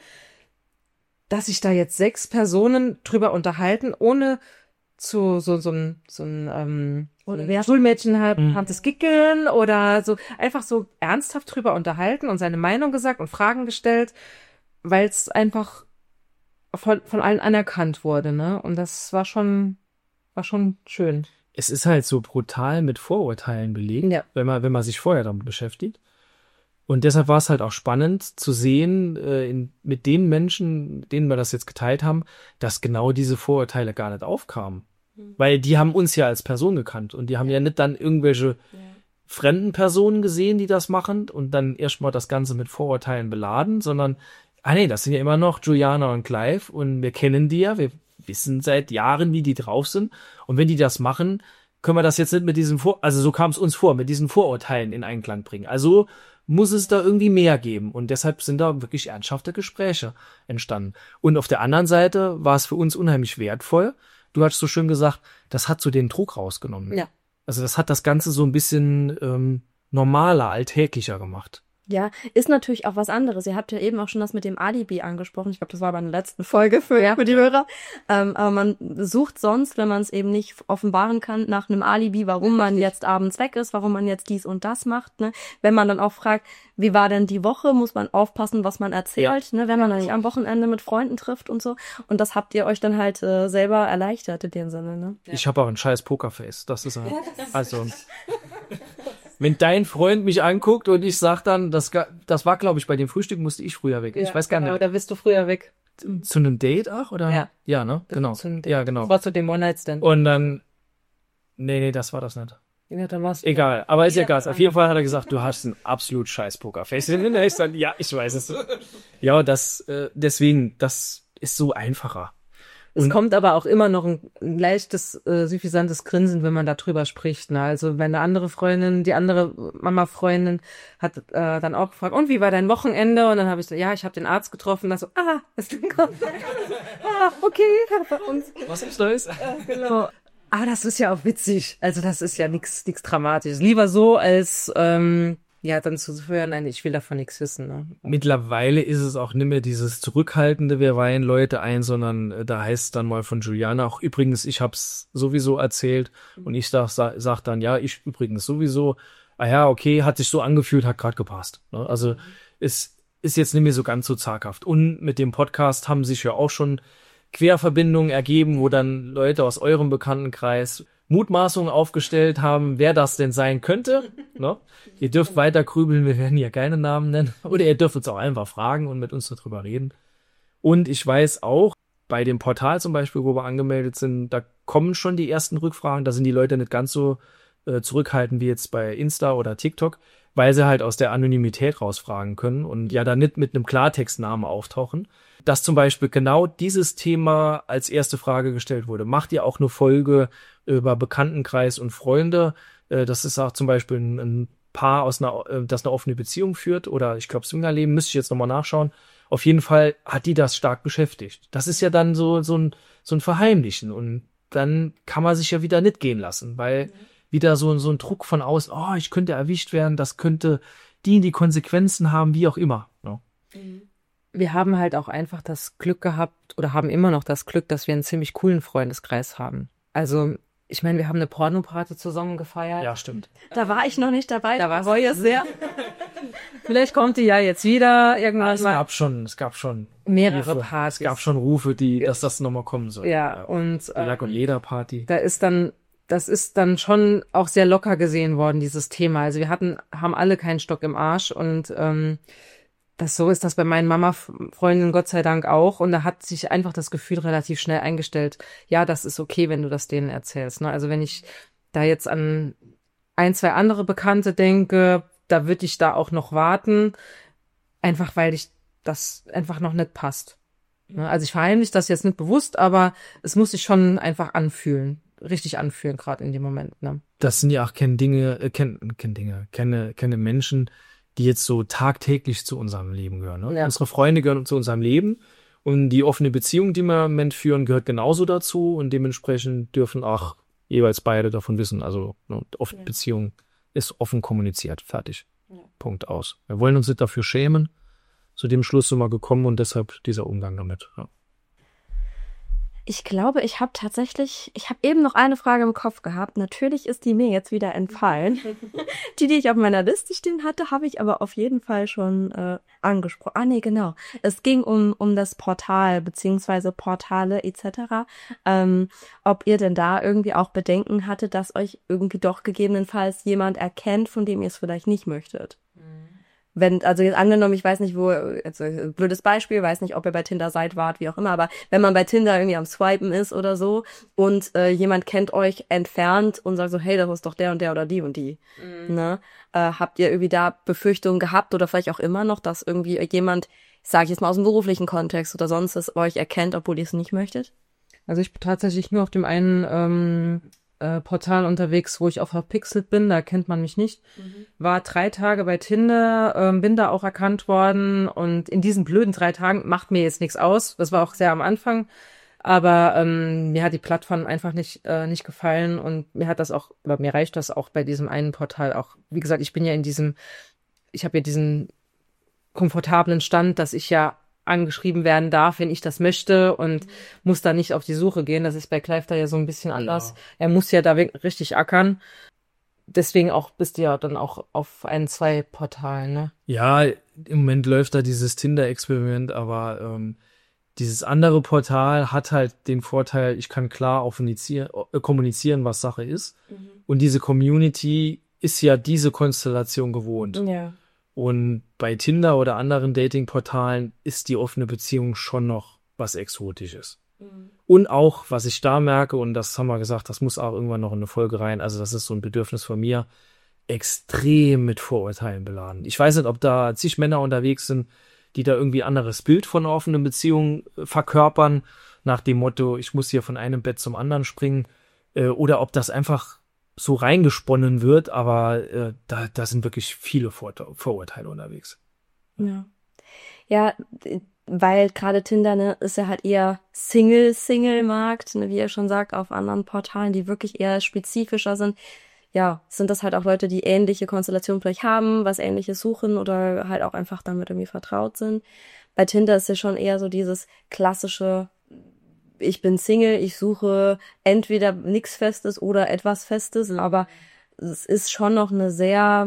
dass sich da jetzt sechs Personen drüber unterhalten, ohne zu so so ein so ein ähm, oder Schulmädchen hat mhm. das Gickeln oder so einfach so ernsthaft drüber unterhalten und seine Meinung gesagt und Fragen gestellt, weil es einfach von von allen anerkannt wurde, ne? Und das war schon war schon schön. Es ist halt so brutal mit Vorurteilen belegt, ja. wenn man wenn man sich vorher damit beschäftigt. Und deshalb war es halt auch spannend zu sehen, äh, in, mit den Menschen, denen wir das jetzt geteilt haben, dass genau diese Vorurteile gar nicht aufkamen. Mhm. Weil die haben uns ja als Person gekannt und die haben ja, ja nicht dann irgendwelche ja. fremden Personen gesehen, die das machen und dann erstmal das Ganze mit Vorurteilen beladen, sondern, ah nee, das sind ja immer noch Juliana und Clive und wir kennen die ja, wir wissen seit Jahren, wie die drauf sind. Und wenn die das machen, können wir das jetzt nicht mit diesen Vor, also so kam es uns vor, mit diesen Vorurteilen in Einklang bringen. Also muss es da irgendwie mehr geben. Und deshalb sind da wirklich ernsthafte Gespräche entstanden. Und auf der anderen Seite war es für uns unheimlich wertvoll. Du hast so schön gesagt, das hat so den Druck rausgenommen. Ja. Also das hat das Ganze so ein bisschen ähm, normaler, alltäglicher gemacht. Ja, ist natürlich auch was anderes. Ihr habt ja eben auch schon das mit dem Alibi angesprochen. Ich glaube, das war bei der letzten Folge für, ja. für die Hörer. Ähm, aber man sucht sonst, wenn man es eben nicht offenbaren kann, nach einem Alibi, warum man jetzt abends weg ist, warum man jetzt dies und das macht. Ne? Wenn man dann auch fragt, wie war denn die Woche, muss man aufpassen, was man erzählt, ja. ne? Wenn man dann nicht am Wochenende mit Freunden trifft und so. Und das habt ihr euch dann halt äh, selber erleichtert in dem Sinne. Ne? Ich habe auch ein scheiß Pokerface. Das ist halt, also... Wenn dein Freund mich anguckt und ich sag dann, das, das war, glaube ich, bei dem Frühstück musste ich früher weg. Ja, ich weiß gar nicht. Genau, da bist du früher weg. Zu einem Date auch, oder? Ja. Ja, ne? Genau. Zu einem Date. Ja, genau. Das war zu dem One-Night-Stand. Und dann, nee, nee, das war das nicht. Ja, dann war's egal, aber ist ja egal. Auf jeden Fall hat er gesagt, du hast ein absolut scheiß Pokerface. Ich dann, ja, ich weiß es. Ja, das, äh, deswegen, das ist so einfacher. Es Und kommt aber auch immer noch ein, ein leichtes, äh, suffisantes Grinsen, wenn man da drüber spricht. Ne? Also wenn eine andere Freundin, die andere Mama-Freundin hat äh, dann auch gefragt, und wie war dein Wochenende? Und dann habe ich so, ja, ich habe den Arzt getroffen. Und dann so, ah, ist denn ah, okay. Und, was ist Neues? äh, genau. Aber das ist ja auch witzig. Also das ist ja nichts nichts Dramatisches. Lieber so, als ähm, ja dann zu hören, nein, ich will davon nichts wissen. Ne? Mittlerweile ist es auch nicht mehr dieses zurückhaltende, wir weihen Leute ein, sondern äh, da heißt es dann mal von Juliana auch, übrigens, ich hab's sowieso erzählt und ich sag, sag, sag dann, ja, ich übrigens sowieso, ah ja, okay, hat sich so angefühlt, hat gerade gepasst. Ne? Also es ist jetzt nicht mehr so ganz so zaghaft. Und mit dem Podcast haben sich ja auch schon Querverbindungen ergeben, wo dann Leute aus eurem Bekanntenkreis Mutmaßungen aufgestellt haben, wer das denn sein könnte. Ne? Ihr dürft weiter grübeln, wir werden hier keine Namen nennen. Oder ihr dürft uns auch einfach fragen und mit uns darüber reden. Und ich weiß auch, bei dem Portal zum Beispiel, wo wir angemeldet sind, da kommen schon die ersten Rückfragen. Da sind die Leute nicht ganz so äh, zurückhaltend wie jetzt bei Insta oder TikTok, weil sie halt aus der Anonymität rausfragen können und ja da nicht mit einem Klartextnamen auftauchen. Dass zum Beispiel genau dieses Thema als erste Frage gestellt wurde. Macht ihr auch eine Folge über Bekanntenkreis und Freunde? Das ist auch zum Beispiel ein, ein Paar, aus einer, das eine offene Beziehung führt oder ich glaube Swingerleben, müsste ich jetzt nochmal nachschauen. Auf jeden Fall hat die das stark beschäftigt. Das ist ja dann so, so, ein, so ein Verheimlichen und dann kann man sich ja wieder nicht gehen lassen, weil mhm. wieder so, so ein Druck von außen, oh, ich könnte erwischt werden, das könnte die, die Konsequenzen haben, wie auch immer. Ja. Mhm. Wir haben halt auch einfach das Glück gehabt oder haben immer noch das Glück, dass wir einen ziemlich coolen Freundeskreis haben. Also, ich meine, wir haben eine Pornoparty zusammen gefeiert. Ja, stimmt. Da war ich noch nicht dabei. Da war es sehr. Vielleicht kommt die ja jetzt wieder irgendwann es mal. Gab schon, es gab schon mehrere Rufe. Partys. Es gab schon Rufe, die, dass das nochmal kommen soll. Ja, ja. Und die Lack- und Leder-Party. Da ist dann, das ist dann schon auch sehr locker gesehen worden, dieses Thema. Also wir hatten, haben alle keinen Stock im Arsch und ähm, das so ist das bei meinen Mama-Freundinnen Gott sei Dank auch. Und da hat sich einfach das Gefühl relativ schnell eingestellt, ja, das ist okay, wenn du das denen erzählst. Ne? Also wenn ich da jetzt an ein, zwei andere Bekannte denke, da würde ich da auch noch warten, einfach weil ich das einfach noch nicht passt. Ne? Also ich verheimliche das jetzt nicht bewusst, aber es muss sich schon einfach anfühlen, richtig anfühlen, gerade in dem Moment. Ne? Das sind ja auch keine Dinge, äh, keine, keine Dinge, keine, keine Menschen, die jetzt so tagtäglich zu unserem Leben gehören. Ne? Ja. Unsere Freunde gehören zu unserem Leben und die offene Beziehung, die wir im Moment führen, gehört genauso dazu und dementsprechend dürfen auch jeweils beide davon wissen. Also ne, offene ja. Beziehung ist offen kommuniziert, fertig. Ja. Punkt aus. Wir wollen uns nicht dafür schämen. Zu dem Schluss sind wir gekommen und deshalb dieser Umgang damit. Ja. Ich glaube, ich habe tatsächlich, ich habe eben noch eine Frage im Kopf gehabt. Natürlich ist die mir jetzt wieder entfallen. Die, die ich auf meiner Liste stehen hatte, habe ich aber auf jeden Fall schon äh, angesprochen. Ah, nee, genau. Es ging um um das Portal beziehungsweise Portale et cetera. Ähm, ob ihr denn da irgendwie auch Bedenken hattet, dass euch irgendwie doch gegebenenfalls jemand erkennt, von dem ihr es vielleicht nicht möchtet. Wenn, also jetzt angenommen, ich weiß nicht, wo, jetzt ein blödes Beispiel, weiß nicht, ob ihr bei Tinder seid, wart, wie auch immer, aber wenn man bei Tinder irgendwie am Swipen ist oder so und äh, jemand kennt euch entfernt und sagt so, hey, das ist doch der und der oder die und die, mhm. ne? Äh, habt ihr irgendwie da Befürchtungen gehabt oder vielleicht auch immer noch, dass irgendwie jemand, sage ich jetzt mal aus dem beruflichen Kontext oder sonst was, euch erkennt, obwohl ihr es nicht möchtet? Also ich bin tatsächlich nur auf dem einen ähm Äh, Portal unterwegs, wo ich auch verpixelt bin, da kennt man mich nicht. Mhm. War drei Tage bei Tinder, ähm, bin da auch erkannt worden und in diesen blöden drei Tagen macht mir jetzt nichts aus. Das war auch sehr am Anfang, aber ähm, mir hat die Plattform einfach nicht äh, nicht gefallen und mir hat das auch, aber mir reicht das auch bei diesem einen Portal auch. Wie gesagt, ich bin ja in diesem, ich habe ja diesen komfortablen Stand, dass ich ja angeschrieben werden darf, wenn ich das möchte und mhm. muss da nicht auf die Suche gehen. Das ist bei Clive da ja so ein bisschen anders. Ja. Er muss ja da richtig ackern. Deswegen auch bist du ja dann auch auf ein, zwei Portalen, ne? Ja, im Moment läuft da dieses Tinder-Experiment, aber ähm, dieses andere Portal hat halt den Vorteil, ich kann klar kommunizieren, äh, kommunizieren, was Sache ist. Mhm. Und diese Community ist ja diese Konstellation gewohnt. Ja. Und bei Tinder oder anderen Dating-Portalen ist die offene Beziehung schon noch was Exotisches. Mhm. Und auch, was ich da merke, und das haben wir gesagt, das muss auch irgendwann noch in eine Folge rein, also das ist so ein Bedürfnis von mir, extrem mit Vorurteilen beladen. Ich weiß nicht, ob da zig Männer unterwegs sind, die da irgendwie anderes Bild von einer offenen Beziehung verkörpern, nach dem Motto, ich muss hier von einem Bett zum anderen springen, äh, oder ob das einfach so reingesponnen wird, aber äh, da, da sind wirklich viele Vor- Vorurteile unterwegs. Ja, ja, weil gerade Tinder, ne, ist ja halt eher Single-Single-Markt, ne, wie ihr schon sagt, auf anderen Portalen, die wirklich eher spezifischer sind. Ja, sind das halt auch Leute, die ähnliche Konstellationen vielleicht haben, was Ähnliches suchen oder halt auch einfach damit irgendwie vertraut sind. Bei Tinder ist ja schon eher so dieses klassische, ich bin Single, ich suche entweder nichts Festes oder etwas Festes, aber es ist schon noch eine sehr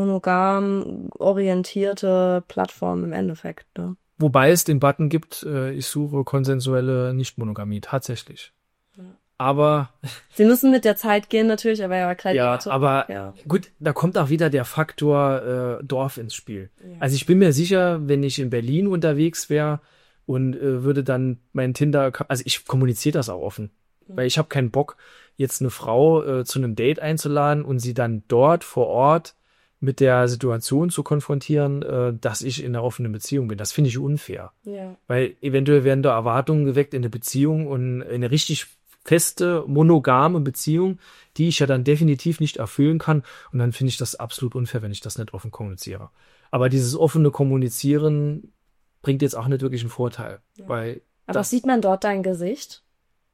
monogam orientierte Plattform im Endeffekt, ne? Wobei es den Button gibt, äh, ich suche konsensuelle Nichtmonogamie, tatsächlich. Ja. Aber sie müssen mit der Zeit gehen natürlich, aber ja, klar. Ja, aber ja. Gut, da kommt auch wieder der Faktor äh, Dorf ins Spiel. Ja. Also ich bin mir sicher, wenn ich in Berlin unterwegs wäre und äh, würde dann mein Tinder, also ich kommuniziere das auch offen, ja. weil ich habe keinen Bock, jetzt eine Frau äh, zu einem Date einzuladen und sie dann dort vor Ort mit der Situation zu konfrontieren, äh, dass ich in einer offenen Beziehung bin. Das finde ich unfair. Ja. Weil eventuell werden da Erwartungen geweckt in eine Beziehung und in eine richtig feste, monogame Beziehung, die ich ja dann definitiv nicht erfüllen kann. Und dann finde ich das absolut unfair, wenn ich das nicht offen kommuniziere. Aber dieses offene Kommunizieren bringt jetzt auch nicht wirklich einen Vorteil. Ja. Weil aber das, sieht man dort dein Gesicht?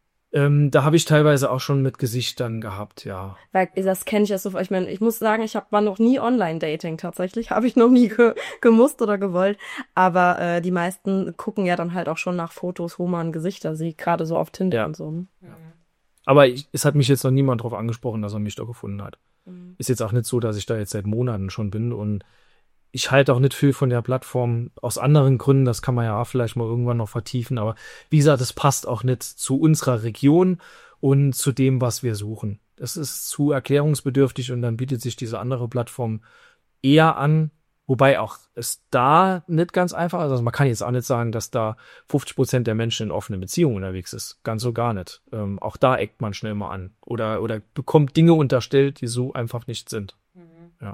Ähm, da habe ich teilweise auch schon mit Gesichtern gehabt, ja. Weil das kenne ich ja so. Ich meine, ich muss sagen, ich hab, war noch nie Online-Dating tatsächlich. Habe ich noch nie ge- gemusst oder gewollt. Aber äh, die meisten gucken ja dann halt auch schon nach Fotos, wo man Gesichter sieht. Gerade so auf Tinder ja. und so. Ja. Aber ich, es hat mich jetzt noch niemand drauf angesprochen, dass er mich da gefunden hat. Mhm. Ist jetzt auch nicht so, dass ich da jetzt seit Monaten schon bin. Und ich halte auch nicht viel von der Plattform aus anderen Gründen, das kann man ja auch vielleicht mal irgendwann noch vertiefen, aber wie gesagt, das passt auch nicht zu unserer Region und zu dem, was wir suchen. Das ist zu erklärungsbedürftig und dann bietet sich diese andere Plattform eher an, wobei auch es da nicht ganz einfach ist. Also man kann jetzt auch nicht sagen, dass da fünfzig Prozent der Menschen in offenen Beziehungen unterwegs ist. Ganz so gar nicht. Ähm, auch da eckt man schnell mal an oder, oder bekommt Dinge unterstellt, die so einfach nicht sind. Mhm. Ja.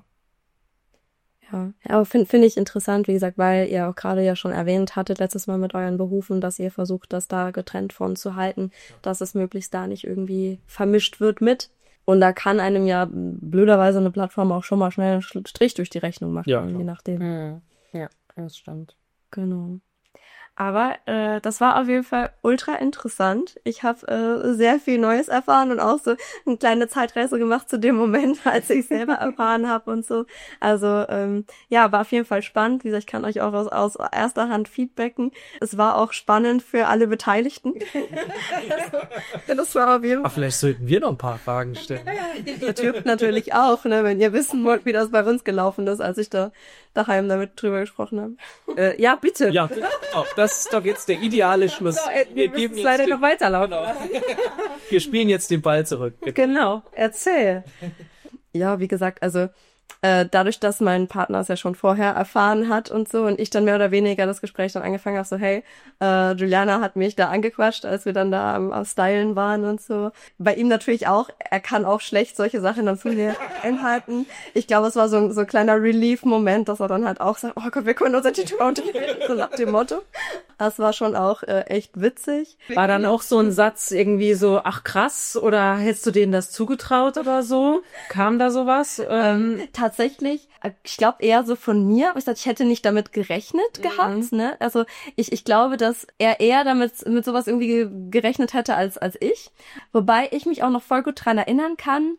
Ja, aber finde find ich interessant, wie gesagt, weil ihr auch gerade ja schon erwähnt hattet, letztes Mal mit euren Berufen, dass ihr versucht, das da getrennt von zu halten, dass es möglichst da nicht irgendwie vermischt wird mit. Und da kann einem ja blöderweise eine Plattform auch schon mal schnell einen Strich durch die Rechnung machen, ja, je nachdem. Mhm. Ja, das stimmt. Genau. Aber äh, das war auf jeden Fall ultra interessant. Ich habe äh, sehr viel Neues erfahren und auch so eine kleine Zeitreise gemacht zu dem Moment, als ich selber erfahren habe und so. Also ähm, ja, war auf jeden Fall spannend. Wie gesagt, ich kann euch auch aus, aus erster Hand feedbacken. Es war auch spannend für alle Beteiligten. Das war auf jeden Fall. Ach, vielleicht sollten wir noch ein paar Fragen stellen. Ihr dürft natürlich auch, ne, wenn ihr wissen wollt, wie das bei uns gelaufen ist, als ich da daheim damit drüber gesprochen habe. Äh, ja, bitte. Ja, oh, das ist doch jetzt der ideale Schluss. So, äh, wir müssen es leider den, noch weiterlaufen. Wir spielen jetzt den Ball zurück. Genau, erzähl. Ja, wie gesagt, also äh, dadurch, dass mein Partner es ja schon vorher erfahren hat und so und ich dann mehr oder weniger das Gespräch dann angefangen habe, so hey, äh, Juliana hat mich da angequatscht, als wir dann da am, am Stylen waren und so. Bei ihm natürlich auch, er kann auch schlecht solche Sachen dann zu mir einhalten. Ich glaube, es war so ein so ein kleiner Relief-Moment, dass er dann halt auch sagt, oh Gott, wir können unser Titel unterhalten, so nach dem Motto. Das war schon auch äh, echt witzig. War dann auch so ein Satz irgendwie so, ach krass, oder hättest du denen das zugetraut oder so? Kam da sowas? Ähm, tatsächlich, ich glaube eher so von mir, aber ich dachte, ich hätte nicht damit gerechnet gehabt, mhm. ne? Also ich ich glaube, dass er eher damit mit sowas irgendwie gerechnet hätte als als ich. Wobei ich mich auch noch voll gut dran erinnern kann,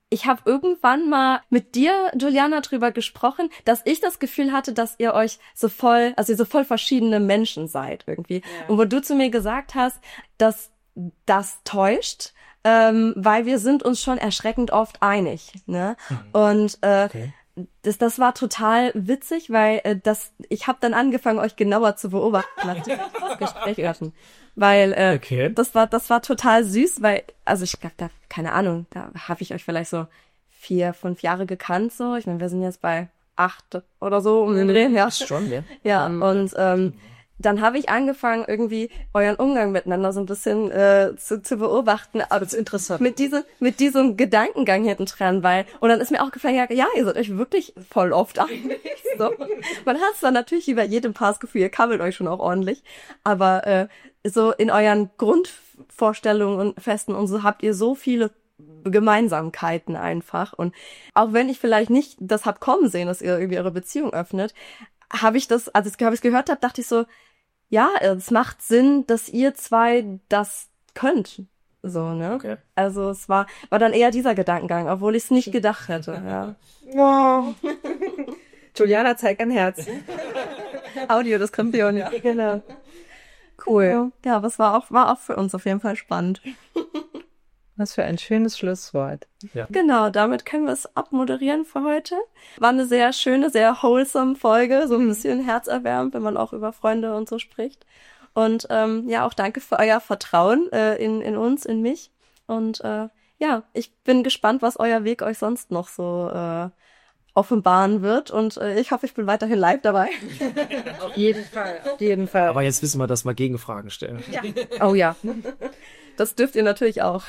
ich habe irgendwann mal mit dir, Juliana, drüber gesprochen, dass ich das Gefühl hatte, dass ihr euch so voll, also ihr so voll verschiedene Menschen seid irgendwie. Ja. Und wo du zu mir gesagt hast, dass das täuscht, ähm, weil wir sind uns schon erschreckend oft einig, ne? Mhm. Und äh, okay. Das, das war total witzig, weil äh, das, ich habe dann angefangen, euch genauer zu beobachten, als wir das Gespräch hatten. Weil äh, okay. das war das war total süß, weil, also ich glaube, da, keine Ahnung, da habe ich euch vielleicht so vier, fünf Jahre gekannt, so. Ich meine, wir sind jetzt bei acht oder so um den Dreh, ja. Schon, ja. Ja, und ähm, dann habe ich angefangen, irgendwie euren Umgang miteinander so ein bisschen äh, zu, zu beobachten. Aber das ist interessant. Mit diesem, mit diesem Gedankengang hinten dran, weil, und dann ist mir auch gefallen, ja, ja, ihr seid euch wirklich voll oft einig. So. Man hat es dann natürlich wie bei jedem Paar das Gefühl, ihr kabbelt euch schon auch ordentlich. Aber äh, so in euren Grundvorstellungen und Festen und so habt ihr so viele Gemeinsamkeiten einfach. Und auch wenn ich vielleicht nicht das hab kommen sehen, dass ihr irgendwie eure Beziehung öffnet, habe ich das, als ich es gehört habe, dachte ich so, ja, es macht Sinn, dass ihr zwei das könnt. So, ne? Okay. Also es war war dann eher dieser Gedankengang, obwohl ich es nicht gedacht hätte. Ja. Wow. Juliana zeigt ein Herz. Audio, das kommt ja. Genau. Cool. Ja, aber es war auch, war auch für uns auf jeden Fall spannend. Was für ein schönes Schlusswort. Ja. Genau, damit können wir es abmoderieren für heute. War eine sehr schöne, sehr wholesome Folge, so ein bisschen herzerwärmend, wenn man auch über Freunde und so spricht. Und ähm, ja, auch danke für euer Vertrauen äh, in, in uns, in mich. Und äh, ja, ich bin gespannt, was euer Weg euch sonst noch so äh, offenbaren wird. Und äh, ich hoffe, ich bin weiterhin live dabei. Auf jeden Fall, auf jeden Fall. Aber jetzt wissen wir, dass wir Gegenfragen stellen. Ja. Oh ja. Das dürft ihr natürlich auch.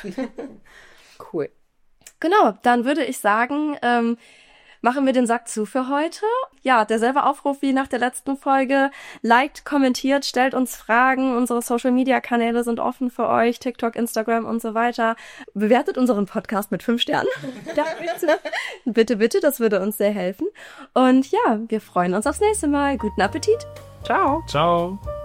Cool. Genau, dann würde ich sagen, ähm, machen wir den Sack zu für heute. Ja, derselbe Aufruf wie nach der letzten Folge. Liked, kommentiert, stellt uns Fragen. Unsere Social-Media-Kanäle sind offen für euch. TikTok, Instagram und so weiter. Bewertet unseren Podcast mit fünf Sternen. Ja, bitte. bitte, bitte, das würde uns sehr helfen. Und ja, wir freuen uns aufs nächste Mal. Guten Appetit. Ciao. Ciao.